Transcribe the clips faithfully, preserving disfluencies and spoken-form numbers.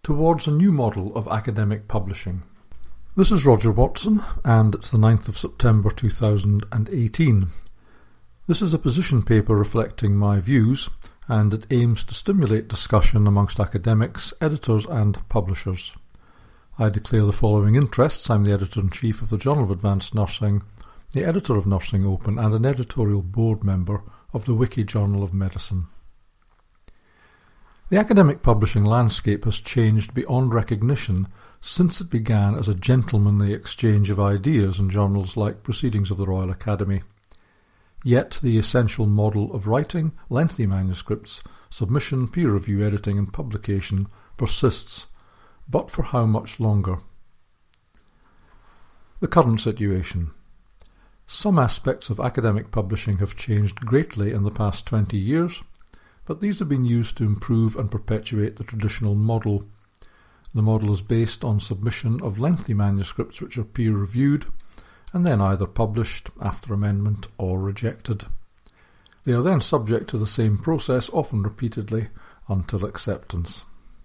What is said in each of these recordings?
towards a new model of academic publishing. This is Roger Watson, and it's the ninth of September two thousand eighteen. This is a position paper reflecting my views, and it aims to stimulate discussion amongst academics, editors and publishers. I declare the following interests. I'm the Editor-in-Chief of the Journal of Advanced Nursing, the editor of Nursing Open, and an editorial board member of the Wiki Journal of Medicine. The academic publishing landscape has changed beyond recognition since it began as a gentlemanly exchange of ideas in journals like Proceedings of the Royal Academy. Yet the essential model of writing lengthy manuscripts, submission, peer review, editing and publication persists, but for how much longer? The current situation. Some aspects of academic publishing have changed greatly in the past twenty years, but these have been used to improve and perpetuate the traditional model. The model is based on submission of lengthy manuscripts which are peer-reviewed and then either published after amendment or rejected. They are then subject to the same process, often repeatedly, until acceptance.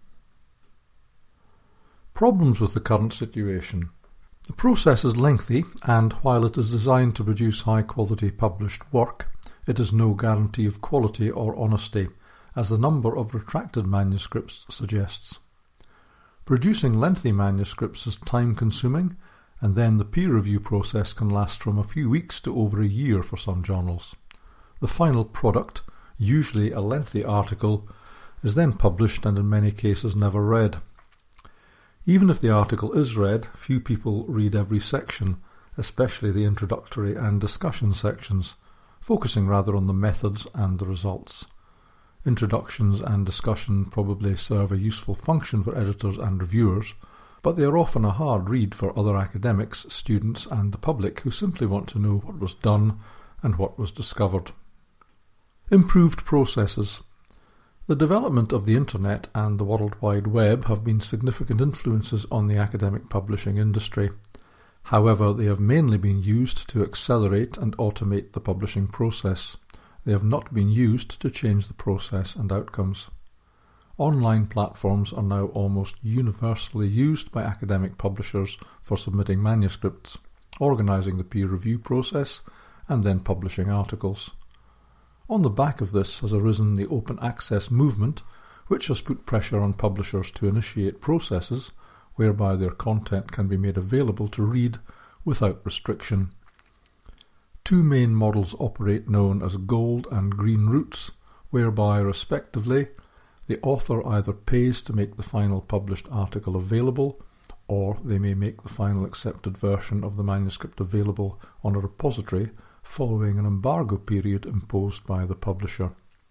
Problems with the current situation. The process is lengthy, and while it is designed to produce high-quality published work, it is no guarantee of quality or honesty, as the number of retracted manuscripts suggests. Producing lengthy manuscripts is time-consuming, and then the peer review process can last from a few weeks to over a year for some journals. The final product, usually a lengthy article, is then published and in many cases never read. Even if the article is read, few people read every section, especially the introductory and discussion sections, focusing rather on the methods and the results. Introductions and discussion probably serve a useful function for editors and reviewers, but they are often a hard read for other academics, students and the public who simply want to know what was done and what was discovered. Improved processes. The development of the Internet and the World Wide Web have been significant influences on the academic publishing industry. However, they have mainly been used to accelerate and automate the publishing process. They have not been used to change the process and outcomes. Online platforms are now almost universally used by academic publishers for submitting manuscripts, organising the peer review process, and then publishing articles. On the back of this has arisen the open access movement, which has put pressure on publishers to initiate processes whereby their content can be made available to read without restriction. Two main models operate known as gold and green routes, whereby, respectively, the author either pays to make the final published article available, or they may make the final accepted version of the manuscript available on a repository following an embargo period imposed by the publisher.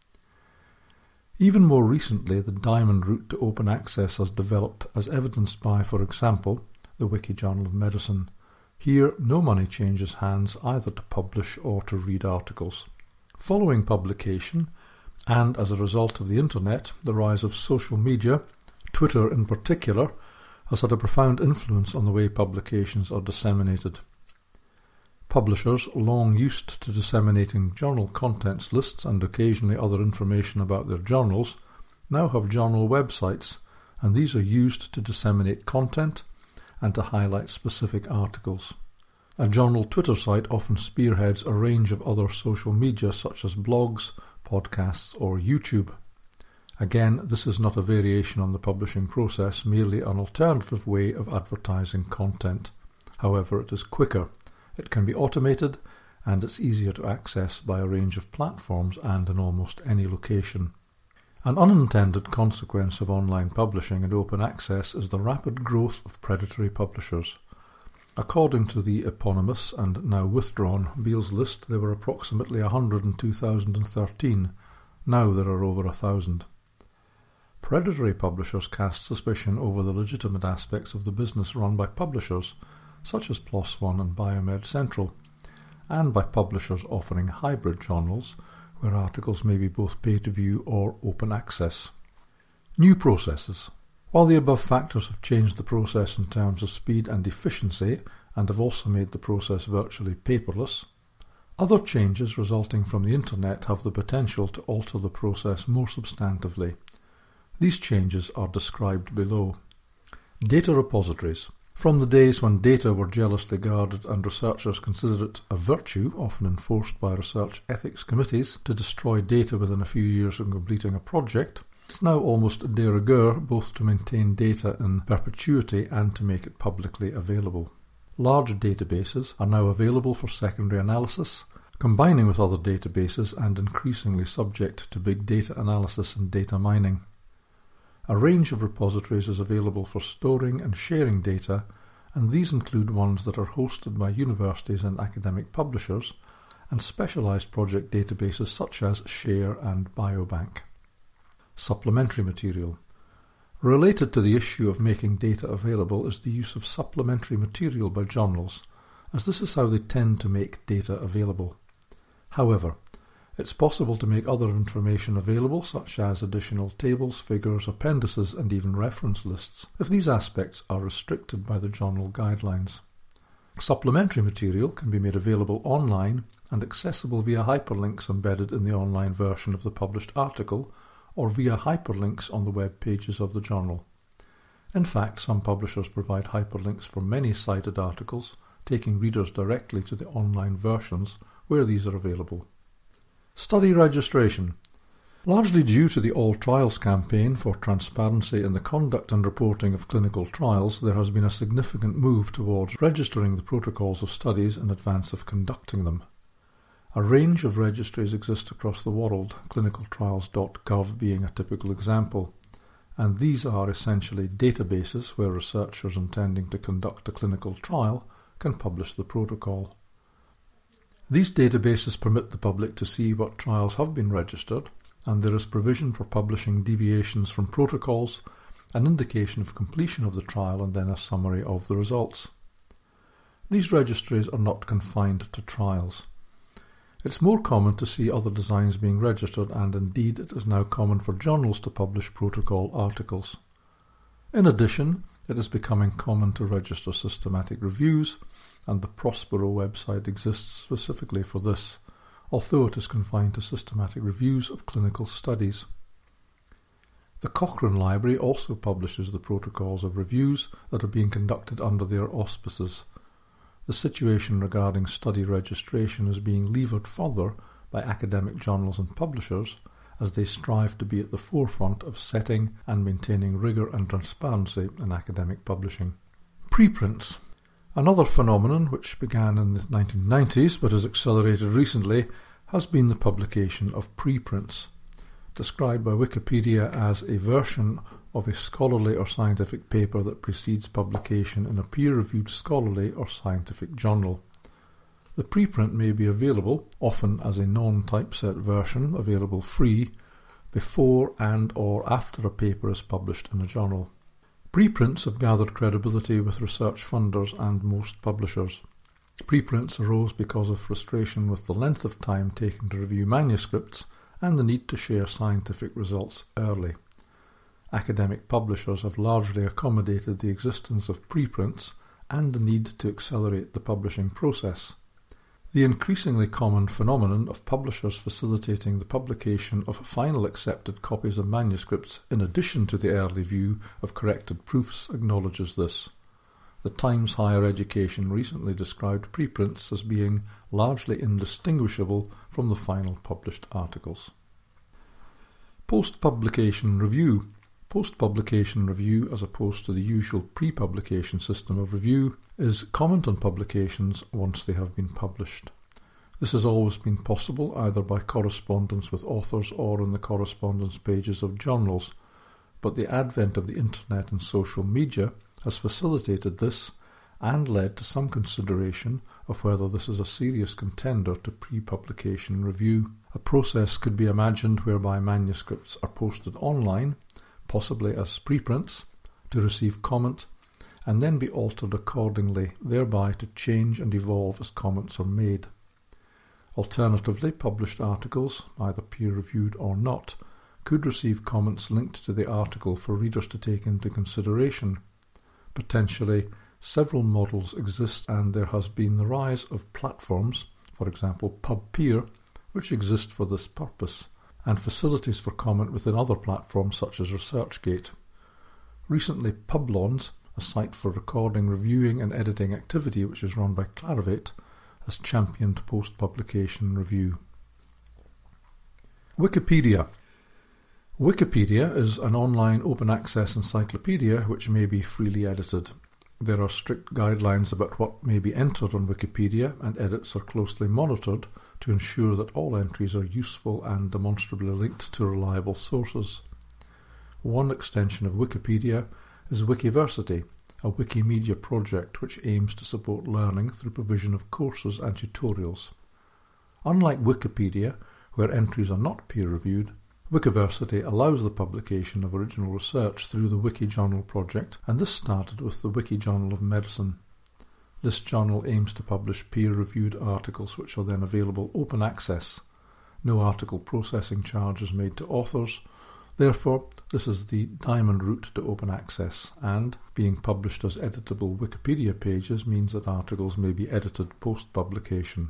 Even more recently, the diamond route to open access has developed, as evidenced by, for example, the Wiki Journal of Medicine. Here, no money changes hands either to publish or to read articles. Following publication, and as a result of the Internet, the rise of social media, Twitter in particular, has had a profound influence on the way publications are disseminated. Publishers, long used to disseminating journal contents lists and occasionally other information about their journals, now have journal websites, and these are used to disseminate content and to highlight specific articles. A journal Twitter site often spearheads a range of other social media such as blogs, podcasts or YouTube. Again, this is not a variation on the publishing process, merely an alternative way of advertising content. However, it is quicker, it can be automated, and it's easier to access by a range of platforms and in almost any location. An unintended consequence of online publishing and open access is the rapid growth of predatory publishers. According to the eponymous and now withdrawn Beales list, there were approximately one hundred in two thousand thirteen. Now there are over a thousand. Predatory publishers cast suspicion over the legitimate aspects of the business run by publishers, such as PLOS ONE and Biomed Central, and by publishers offering hybrid journals, where articles may be both pay-to-view or open access. New processes. While the above factors have changed the process in terms of speed and efficiency, and have also made the process virtually paperless, other changes resulting from the Internet have the potential to alter the process more substantively. These changes are described below. Data repositories. From the days when data were jealously guarded and researchers considered it a virtue, often enforced by research ethics committees, to destroy data within a few years of completing a project, it's now almost de rigueur both to maintain data in perpetuity and to make it publicly available. Large databases are now available for secondary analysis, combining with other databases and increasingly subject to big data analysis and data mining. A range of repositories is available for storing and sharing data, and these include ones that are hosted by universities and academic publishers, and specialized project databases such as Share and Biobank. Supplementary material. Related to the issue of making data available is the use of supplementary material by journals, as this is how they tend to make data available. However, it's possible to make other information available, such as additional tables, figures, appendices, and even reference lists, if these aspects are restricted by the journal guidelines. Supplementary material can be made available online and accessible via hyperlinks embedded in the online version of the published article, or via hyperlinks on the web pages of the journal. In fact, some publishers provide hyperlinks for many cited articles, taking readers directly to the online versions where these are available. Study registration. Largely due to the All Trials campaign for transparency in the conduct and reporting of clinical trials, there has been a significant move towards registering the protocols of studies in advance of conducting them. A range of registries exist across the world, clinical trials dot gov being a typical example, and these are essentially databases where researchers intending to conduct a clinical trial can publish the protocol. These databases permit the public to see what trials have been registered, and there is provision for publishing deviations from protocols, an indication of completion of the trial, and then a summary of the results. These registries are not confined to trials. It's more common to see other designs being registered, and indeed it is now common for journals to publish protocol articles. In addition, it is becoming common to register systematic reviews, and the Prospero website exists specifically for this, although it is confined to systematic reviews of clinical studies. The Cochrane Library also publishes the protocols of reviews that are being conducted under their auspices. The situation regarding study registration is being levered further by academic journals and publishers as they strive to be at the forefront of setting and maintaining rigour and transparency in academic publishing. Preprints. Another phenomenon which began in the nineteen nineties but has accelerated recently has been the publication of preprints, described by Wikipedia as a version of a scholarly or scientific paper that precedes publication in a peer-reviewed scholarly or scientific journal. The preprint may be available, often as a non-typeset version available free, before and or after a paper is published in a journal. Preprints have gathered credibility with research funders and most publishers. Preprints arose because of frustration with the length of time taken to review manuscripts and the need to share scientific results early. Academic publishers have largely accommodated the existence of preprints and the need to accelerate the publishing process. The increasingly common phenomenon of publishers facilitating the publication of final accepted copies of manuscripts in addition to the early view of corrected proofs acknowledges this. The Times Higher Education recently described preprints as being largely indistinguishable from the final published articles. Post-publication review. Post-publication review, as opposed to the usual pre-publication system of review, is comment on publications once they have been published. This has always been possible either by correspondence with authors or in the correspondence pages of journals, but the advent of the internet and social media has facilitated this and led to some consideration of whether this is a serious contender to pre-publication review. A process could be imagined whereby manuscripts are posted online, possibly as preprints, to receive comment, and then be altered accordingly, thereby to change and evolve as comments are made. Alternatively, published articles, either peer-reviewed or not, could receive comments linked to the article for readers to take into consideration. Potentially, several models exist, and there has been the rise of platforms, for example PubPeer, which exist for this purpose, and facilities for comment within other platforms such as ResearchGate. Recently, Publons, a site for recording, reviewing and editing activity which is run by Clarivate, has championed post-publication review. Wikipedia. Wikipedia is an online open-access encyclopedia which may be freely edited. There are strict guidelines about what may be entered on Wikipedia, and edits are closely monitored to ensure that all entries are useful and demonstrably linked to reliable sources. One extension of Wikipedia is Wikiversity, a Wikimedia project which aims to support learning through provision of courses and tutorials. Unlike Wikipedia, where entries are not peer-reviewed, Wikiversity allows the publication of original research through the WikiJournal project, and this started with the WikiJournal of Medicine. This journal aims to publish peer-reviewed articles which are then available open access. No article processing charge is made to authors. Therefore, this is the diamond route to open access, and being published as editable Wikipedia pages means that articles may be edited post-publication.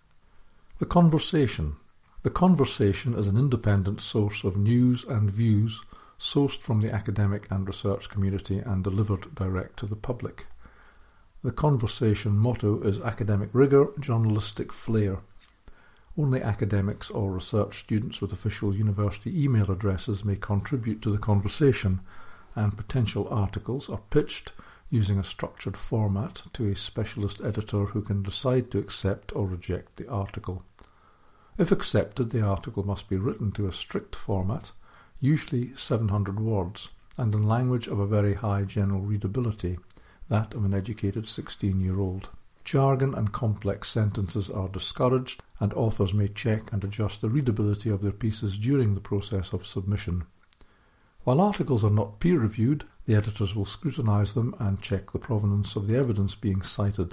The Conversation. The Conversation is an independent source of news and views sourced from the academic and research community and delivered direct to the public. The Conversation motto is academic rigour, journalistic flair. Only academics or research students with official university email addresses may contribute to the conversation, and potential articles are pitched using a structured format to a specialist editor who can decide to accept or reject the article. If accepted, the article must be written to a strict format, usually seven hundred words, and in language of a very high general readability, that of an educated sixteen-year-old. Jargon and complex sentences are discouraged, and authors may check and adjust the readability of their pieces during the process of submission. While articles are not peer-reviewed, the editors will scrutinise them and check the provenance of the evidence being cited.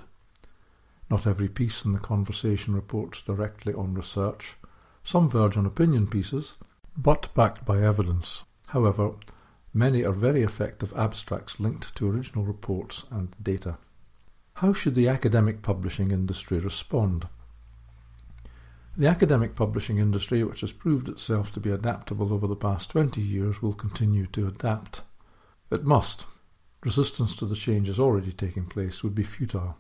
Not every piece in the Conversation reports directly on research. Some verge on opinion pieces, but backed by evidence. However, many are very effective abstracts linked to original reports and data. How should the academic publishing industry respond? The academic publishing industry, which has proved itself to be adaptable over the past twenty years, will continue to adapt. It must. Resistance to the changes already taking place would be futile.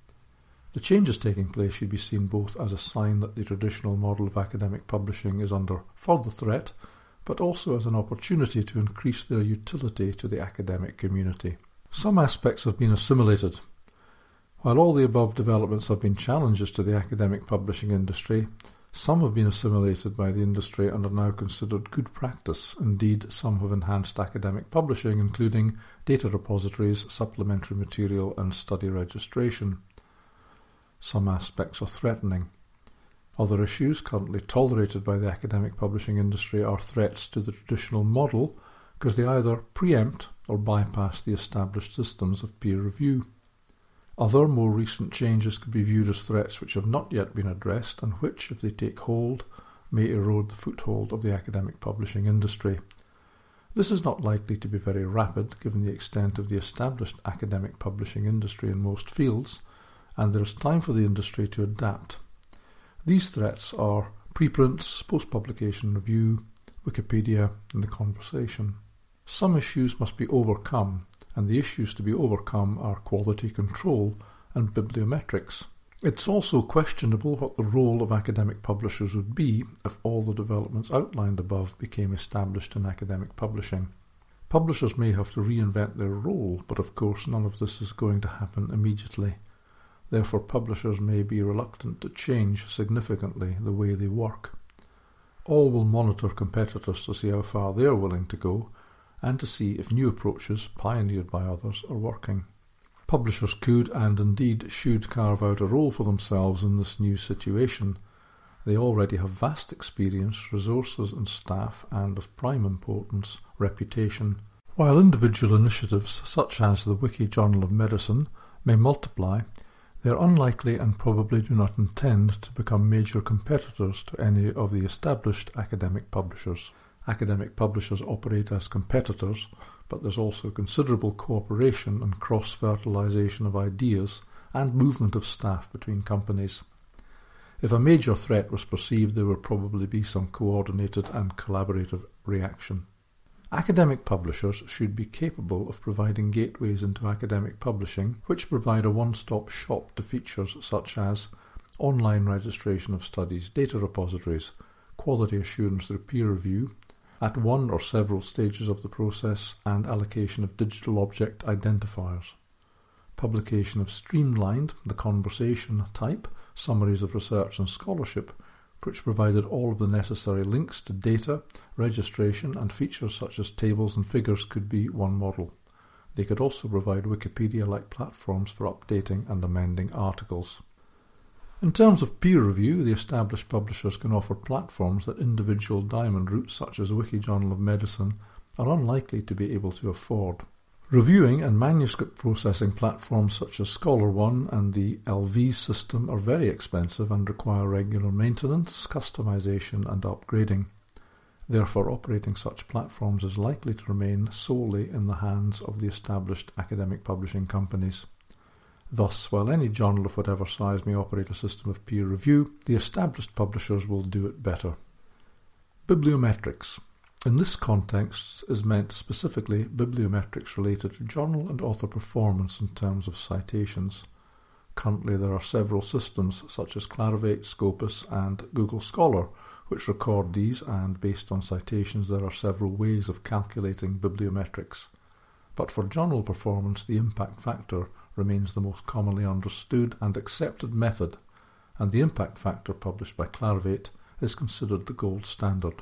The changes taking place should be seen both as a sign that the traditional model of academic publishing is under further threat, but also as an opportunity to increase their utility to the academic community. Some aspects have been assimilated. While all the above developments have been challenges to the academic publishing industry, some have been assimilated by the industry and are now considered good practice. Indeed, some have enhanced academic publishing, including data repositories, supplementary material, and study registration. Some aspects are threatening. Other issues currently tolerated by the academic publishing industry are threats to the traditional model because they either preempt or bypass the established systems of peer review. Other, more recent changes could be viewed as threats which have not yet been addressed and which, if they take hold, may erode the foothold of the academic publishing industry. This is not likely to be very rapid given the extent of the established academic publishing industry in most fields, and there is time for the industry to adapt. These threats are preprints, post-publication review, Wikipedia, and the Conversation. Some issues must be overcome, and the issues to be overcome are quality control and bibliometrics. It's also questionable what the role of academic publishers would be if all the developments outlined above became established in academic publishing. Publishers may have to reinvent their role, but of course none of this is going to happen immediately. Therefore, publishers may be reluctant to change significantly the way they work. All will monitor competitors to see how far they are willing to go and to see if new approaches pioneered by others are working. Publishers could and indeed should carve out a role for themselves in this new situation. They already have vast experience, resources and staff, and of prime importance, reputation. While individual initiatives such as the WikiJournal of Medicine may multiply, they are unlikely and probably do not intend to become major competitors to any of the established academic publishers. Academic publishers operate as competitors, but there's also considerable cooperation and cross-fertilization of ideas and movement of staff between companies. If a major threat was perceived, there would probably be some coordinated and collaborative reaction. Academic publishers should be capable of providing gateways into academic publishing, which provide a one-stop shop to features such as online registration of studies, data repositories, quality assurance through peer review, at one or several stages of the process, and allocation of digital object identifiers. Publication of streamlined, the conversation type, summaries of research and scholarship, which provided all of the necessary links to data, registration, and features such as tables and figures could be one model. They could also provide Wikipedia-like platforms for updating and amending articles. In terms of peer review, the established publishers can offer platforms that individual diamond routes such as Wikijournal of Medicine are unlikely to be able to afford. Reviewing and manuscript processing platforms such as ScholarOne and the L V system are very expensive and require regular maintenance, customization and upgrading. Therefore, operating such platforms is likely to remain solely in the hands of the established academic publishing companies. Thus, while any journal of whatever size may operate a system of peer review, the established publishers will do it better. Bibliometrics. In this context is meant specifically bibliometrics related to journal and author performance in terms of citations. Currently there are several systems such as Clarivate, Scopus and Google Scholar which record these, and based on citations there are several ways of calculating bibliometrics. But for journal performance, the impact factor remains the most commonly understood and accepted method, and the impact factor published by Clarivate is considered the gold standard.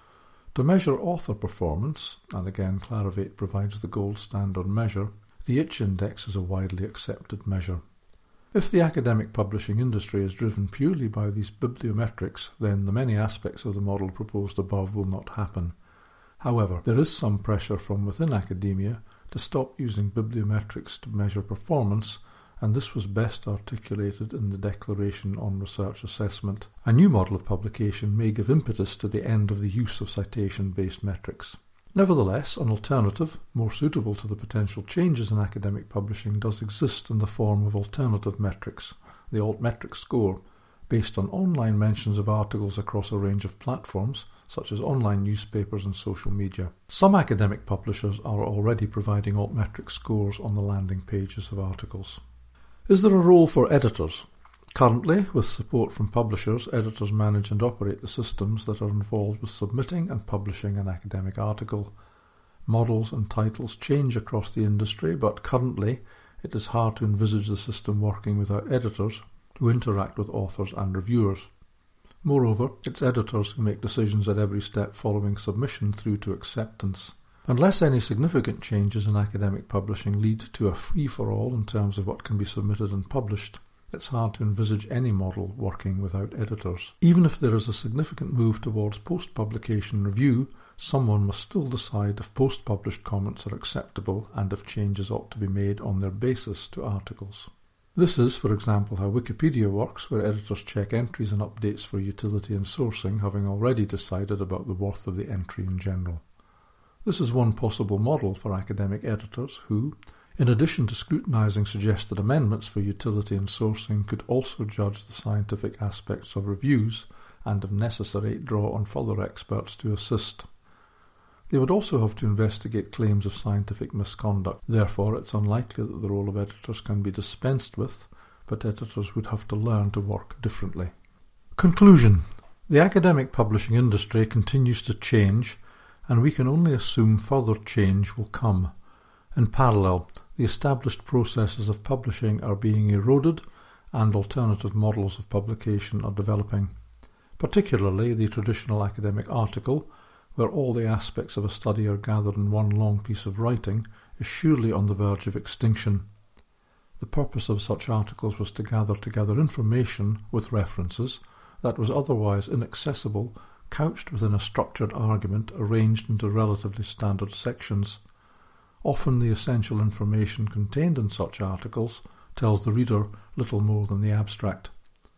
To measure author performance, and again Clarivate provides the gold standard measure, the I T C index is a widely accepted measure. If the academic publishing industry is driven purely by these bibliometrics, then the many aspects of the model proposed above will not happen. However, there is some pressure from within academia to stop using bibliometrics to measure performance, and this was best articulated in the Declaration on Research Assessment. A new model of publication may give impetus to the end of the use of citation-based metrics. Nevertheless, an alternative, more suitable to the potential changes in academic publishing, does exist in the form of alternative metrics, the Altmetric score, based on online mentions of articles across a range of platforms, such as online newspapers and social media. Some academic publishers are already providing altmetric scores on the landing pages of articles. Is there a role for editors? Currently, with support from publishers, editors manage and operate the systems that are involved with submitting and publishing an academic article. Models and titles change across the industry, but currently it is hard to envisage the system working without editors who interact with authors and reviewers. Moreover, it's editors who make decisions at every step following submission through to acceptance. Unless any significant changes in academic publishing lead to a free-for-all in terms of what can be submitted and published, it's hard to envisage any model working without editors. Even if there is a significant move towards post-publication review, someone must still decide if post-published comments are acceptable and if changes ought to be made on their basis to articles. This is, for example, how Wikipedia works, where editors check entries and updates for utility and sourcing, having already decided about the worth of the entry in general. This is one possible model for academic editors who, in addition to scrutinizing suggested amendments for utility and sourcing, could also judge the scientific aspects of reviews and, if necessary, draw on further experts to assist. They would also have to investigate claims of scientific misconduct. Therefore, it's unlikely that the role of editors can be dispensed with, but editors would have to learn to work differently. Conclusion. The academic publishing industry continues to change, and we can only assume further change will come. In parallel, the established processes of publishing are being eroded and alternative models of publication are developing. Particularly the traditional academic article, where all the aspects of a study are gathered in one long piece of writing, is surely on the verge of extinction. The purpose of such articles was to gather together information with references that was otherwise inaccessible, couched within a structured argument arranged into relatively standard sections. Often the essential information contained in such articles tells the reader little more than the abstract.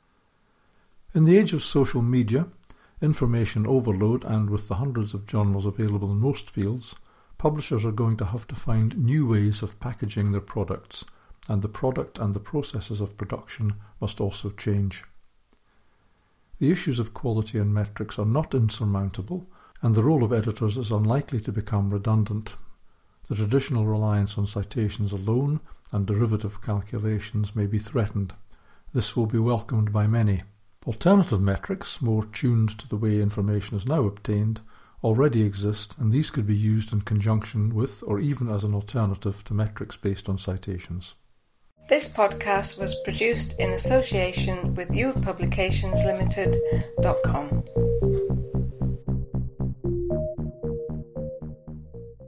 In the age of social media, information overload, and with the hundreds of journals available in most fields, publishers are going to have to find new ways of packaging their products, and the product and the processes of production must also change. The issues of quality and metrics are not insurmountable, and the role of editors is unlikely to become redundant. The traditional reliance on citations alone and derivative calculations may be threatened. This will be welcomed by many. Alternative metrics, more tuned to the way information is now obtained, already exist, and these could be used in conjunction with or even as an alternative to metrics based on citations. This podcast was produced in association with you publications limited dot com.